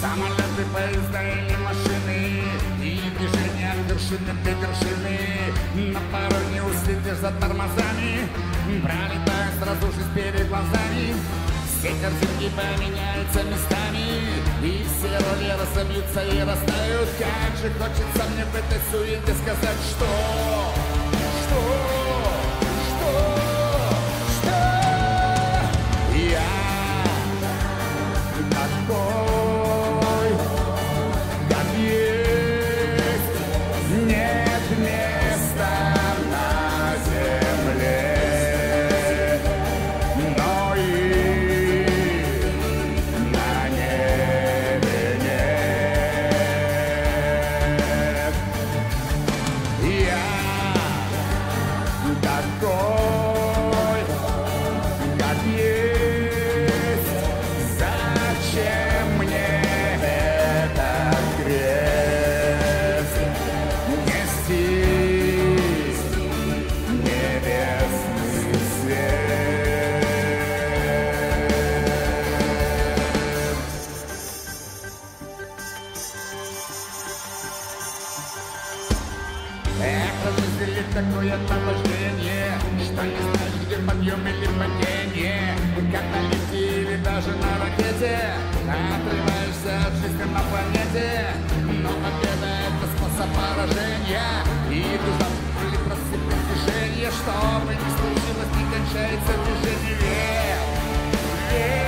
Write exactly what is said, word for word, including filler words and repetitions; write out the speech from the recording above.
Самолеты, поезда или машины, и движение от вершины до вершины. На пару не уследишь за тормозами, пролетая сразу же перед глазами. Все картинки поменяются местами, и все роли разобьются и растают. Как же хочется мне в этой суете сказать, что, что, что, что я такой, как есть, нет места на земле, но и на небе нет. Я такой, как есть. Зачем мне этот крест нести небесный свет? Эх, жизнь такое наваждение, что не знаешь, где подъем или падение. Когда летели даже на ракете, отрываешься от жизни на планете. Но победа — это способ поражения, и нужно были просто движение. Что бы ни случилось, не кончается движение. Вверх, вверх.